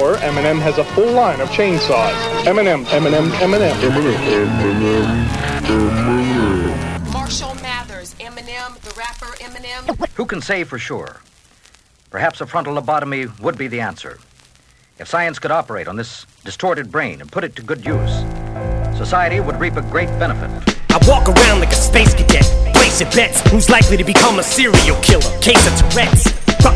store, M&M has a full line of chainsaws. M&M, M&M, M&M. Marshall Mathers, Eminem, the rapper Eminem. Who can say for sure? Perhaps a frontal lobotomy would be the answer. If science could operate on this distorted brain and put it to good use, society would reap a great benefit. I walk around like a space cadet, placing bets. Who's likely to become a serial killer? Case of Tourette's. Fuck,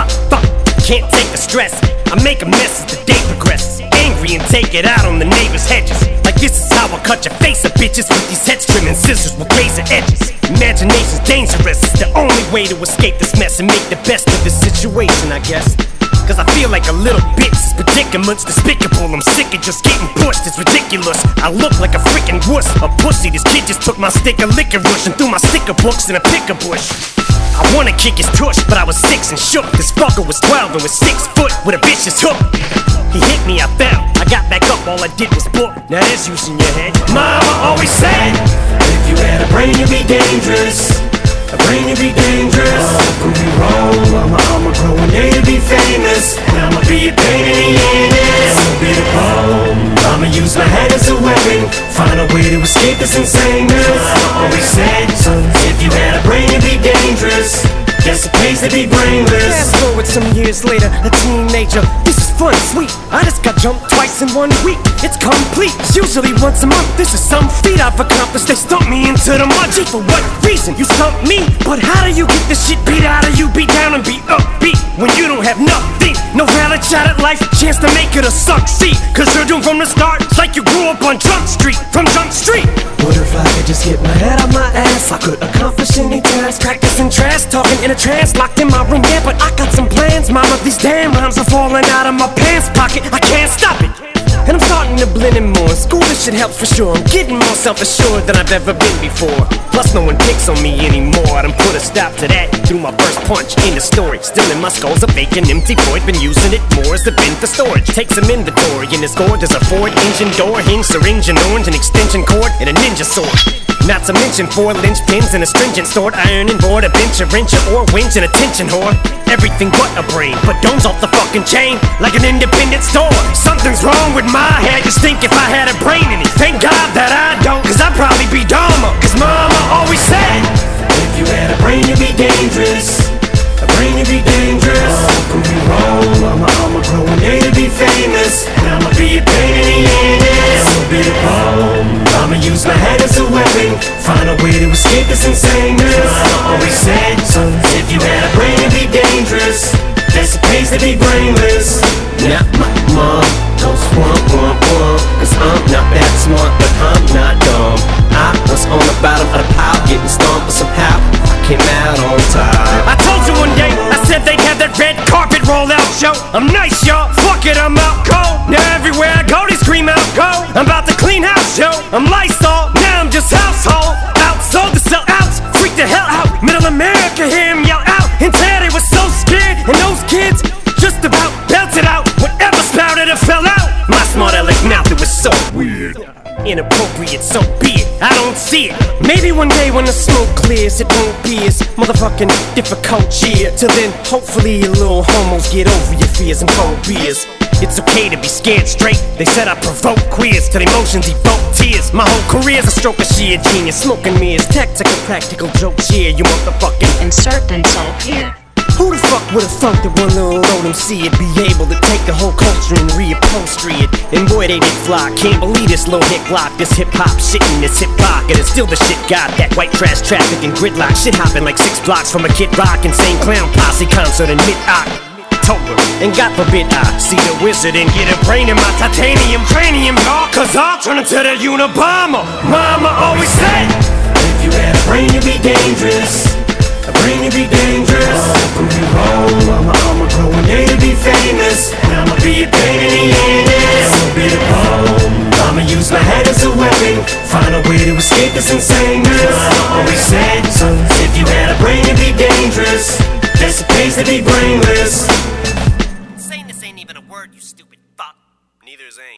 can't take the stress. I make a mess as the day progresses. Angry and take it out on the neighbor's hedges. Like this is how I cut your face up, bitches. With these heads trimming scissors with razor edges. Imagination's dangerous. It's the only way to escape this mess and make the best of this situation, I guess. Cause I feel like a little bitch. This predicament's despicable. I'm sick of just getting pushed. It's ridiculous. I look like a freaking wuss, a pussy. This kid just took my stick of licorice and threw my sticker books in a picker bush. I wanna kick his tush, but I was 6 and shook. This fucker was 12 and was 6 foot with a vicious hook. He hit me, I fell. I got back up, all I did was book. Now there's use in your head. Mama always said, if you had a brain, you'd be dangerous. A brain, you'd be dangerous. Prove you wrong, I'ma grow one day to be famous. And I'ma be a pain in the anus. I'ma be the bomb. I'ma use my head as a weapon. Find a way to escape this insaneness. I always said, son, if you had a brain, you'd be dangerous. Guess it pays to be brainless. Fast forward some years later, a teenager. This is fun, sweet. I just got jumped twice in 1 week. It's complete. It's usually once a month. This is some feat I've accomplished. They stumped me into the mud. Gee, for what reason? You stumped me. But how do you get the shit beat out of you? Beat down and be upbeat when you don't have nothing. No valid shot at life, chance to make it or succeed. Cause you're doomed from the start. It's like you grew up on Jump Street. From Jump Street. What if I could just get my head out my ass? I could accomplish any task. Practicing trash, talking in a trance, locked in my room, yeah, but I got some plans. Mama, these damn rhymes are falling out of my pants pocket. I can't stop it. And I'm starting to blend in more. School, this shit helps for sure. I'm getting more self-assured than I've ever been before. Plus, no one picks on me anymore. I done put a stop to that through my first punch in the story. Still in my skull's a vacant, empty void. Been using it more as a bin for storage. Take some inventory in this gourd. There's a Ford engine door, hinge, syringe, and orange, an extension cord, and a ninja sword. Not to mention 4 linchpins and a stringent stored iron and board, a bench, a wrench, or winch, and a tension whore. Everything but a brain, but domes off the fucking chain like an independent store. Something's wrong with my head. Just think if I had a brain in it. Thank God that I don't, cause I'd probably be dumber. Cause mama always said, if you had a brain, you'd be dangerous. A brain, you'd be dangerous. Prove you wrong, I'ma grow one day to be famous. And I'ma be a pain in the anus. I'ma be the bomb. I'ma use my head as a weapon. Find a way to escape this insaneness. I always said, son, if you had a brain, you'd be dangerous. Guess it pays to be brainless. Now my mom goes womp womp womp. Cause I'm not that smart, but I'm not dumb. I was on the bottom of the pile, getting stomped, but somehow I came out on top. I told you one day, I said they'd have that red carpet roll out show. I'm nice, y'all, fuck it, I'm out cold. Now everywhere I go, they scream out go. I'm about to clean house, yo. I'm Lysol, now I'm just household. Outsold to sell outs, freak the hell out. Middle America, hear him yell out. Until they were so scared, and those kids just about belted out. Whatever spouted or fell out. My smart aleck mouth, it was so weird. Inappropriate, so be it. I don't see it. Maybe one day when the smoke clears, it won't be as motherfucking difficult, yeah. Till then, hopefully you little homos get over your fears and phobias. It's okay to be scared straight. They said I provoke queers till emotions evoke tears. My whole career's a stroke of sheer genius. Smoking mirrors, tactical, practical jokes, yeah. You motherfucking insert insult here. Who the fuck would've thunk that one little load MC would be able to take the whole culture and reupholstery it? And boy, they did fly. Can't believe this little hip block, this hip hop shit in this hip hop. And it's still the shit got that white trash traffic and gridlock. Shit hopping like 6 blocks from a Kid Rock insane clown posse concert in mid-October. And God forbid I see the wizard and get a brain in my titanium cranium, y'all. Cause I'll turn into the Unabomber. Mama always said, if you had a brain, you'd be dangerous. A brain, you'd be dangerous. Prove you wrong, I'ma grow one day to be famous. And I'ma be a pain in the anus. I'ma be the bomb. I'ma use my head as a weapon. Find a way to escape this insaneness. I always said, son, if you had a brain, you'd be dangerous. Guess it pays to be brainless. Saying this ain't even a word, you stupid fuck. Neither is ain't.